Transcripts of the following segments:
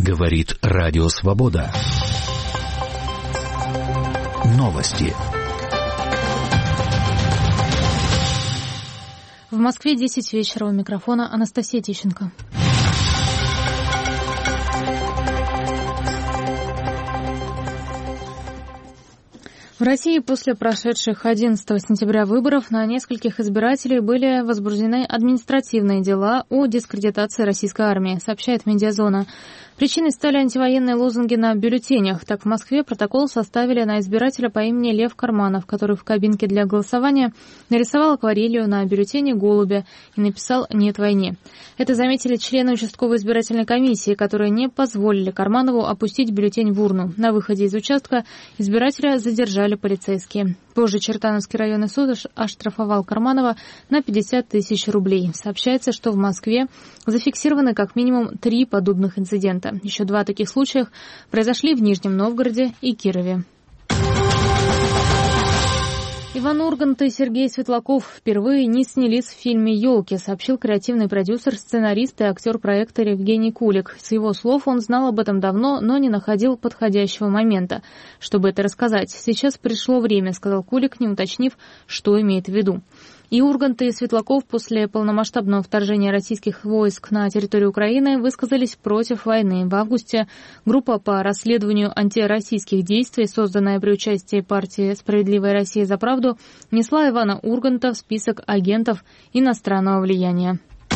Говорит Радио Свобода. Новости. В Москве 10 вечера. У микрофона Анастасия Тищенко. В России после прошедших 11 сентября выборов на нескольких избирателей были возбуждены административные дела о дискредитации российской армии, сообщает Медиазона. Причиной стали антивоенные лозунги на бюллетенях. Так, в Москве протокол составили на избирателя по имени Лев Карманов, который в кабинке для голосования нарисовал акварелью на бюллетене голубя и написал «Нет войне». Это заметили члены участковой избирательной комиссии, которые не позволили Карманову опустить бюллетень в урну. На выходе из участка избирателя задержали полицейские. Позже Чертановский районный суд оштрафовал Карманова на 50 тысяч рублей. Сообщается, что в Москве зафиксированы как минимум 3 подобных инцидента. Еще 2 таких случая произошли в Нижнем Новгороде и Кирове. Иван Ургант и Сергей Светлаков впервые не снялись в фильме «Елки», сообщил креативный продюсер, сценарист и актер проекта Евгений Кулик. С его слов, он знал об этом давно, но не находил подходящего момента, чтобы это рассказать. «Сейчас пришло время», — сказал Кулик, не уточнив, что имеет в виду. И Ургант, и Светлаков после полномасштабного вторжения российских войск на территорию Украины высказались против войны. В августе группа по расследованию антироссийских действий, созданная при участии партии «Справедливая Россия за правду», внесла Ивана Урганта в список агентов иностранного влияния.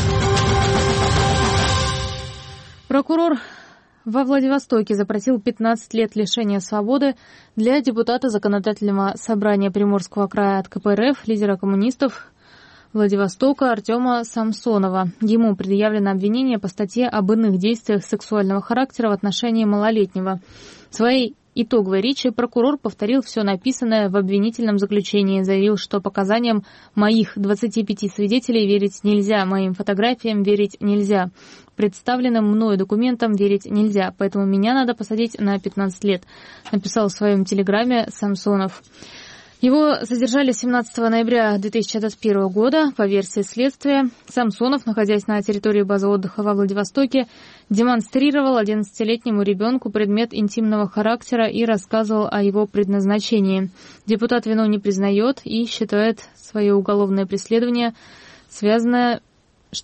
Прокурор во Владивостоке запросил 15 лет лишения свободы для депутата Законодательного собрания Приморского края от КПРФ, лидера коммунистов Владивостока Артема Самсонова. Ему предъявлено обвинение по статье об иных действиях сексуального характера в отношении малолетнего. В своей итоговой речи прокурор повторил все написанное в обвинительном заключении, заявил, что показаниям моих 25 свидетелей верить нельзя, моим фотографиям верить нельзя, представленным мною документам верить нельзя, поэтому меня надо посадить на 15 лет, написал в своем телеграме Самсонов. Его задержали 17 ноября 2021 года. По версии следствия, Самсонов, находясь на территории базы отдыха во Владивостоке, демонстрировал 11-летнему ребенку предмет интимного характера и рассказывал о его предназначении. Депутат вину не признает и считает свое уголовное преследование связано с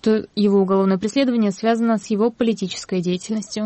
его политической деятельностью.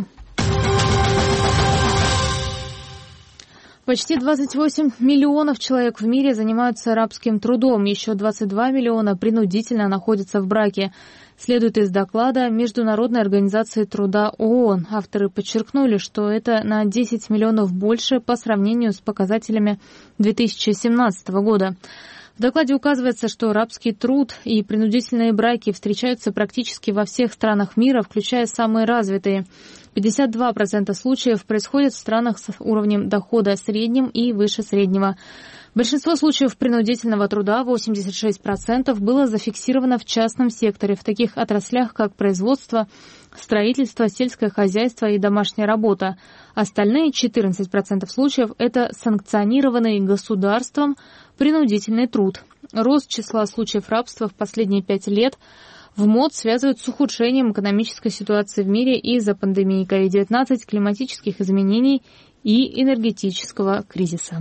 Почти 28 миллионов человек в мире занимаются рабским трудом, еще 22 миллиона принудительно находятся в браке. Следует из доклада Международной организации труда ООН. Авторы подчеркнули, что это на 10 миллионов больше по сравнению с показателями 2017 года. В докладе указывается, что рабский труд и принудительные браки встречаются практически во всех странах мира, включая самые развитые. 52% случаев происходят в странах с уровнем дохода средним и выше среднего. Большинство случаев принудительного труда, 86%, было зафиксировано в частном секторе, в таких отраслях, как производство, строительство, сельское хозяйство и домашняя работа. Остальные 14% случаев – это санкционированный государством принудительный труд. Рост числа случаев рабства в последние 5 лет в МОД связывают с ухудшением экономической ситуации в мире из-за пандемии COVID-19, климатических изменений и энергетического кризиса.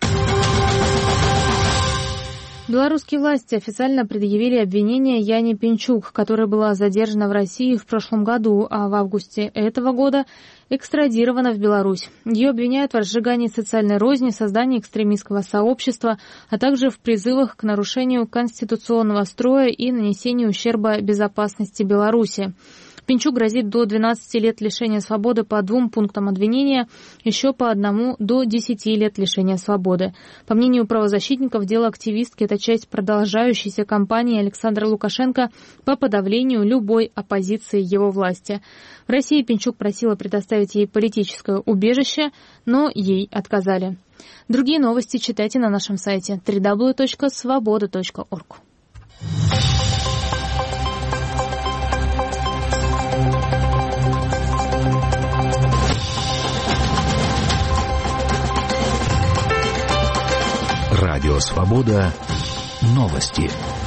Белорусские власти официально предъявили обвинение Яне Пинчук, которая была задержана в России в прошлом году, а в августе этого года экстрадирована в Беларусь. Ее обвиняют в разжигании социальной розни, создании экстремистского сообщества, а также в призывах к нарушению конституционного строя и нанесению ущерба безопасности Беларуси. Пинчук грозит до 12 лет лишения свободы по 2 пунктам обвинения, еще по 1 до 10 лет лишения свободы. По мнению правозащитников, дело активистки – это часть продолжающейся кампании Александра Лукашенко по подавлению любой оппозиции его власти. В России Пинчук просила предоставить ей политическое убежище, но ей отказали. Другие новости читайте на нашем сайте www.svoboda.org. Радио Свобода. Новости.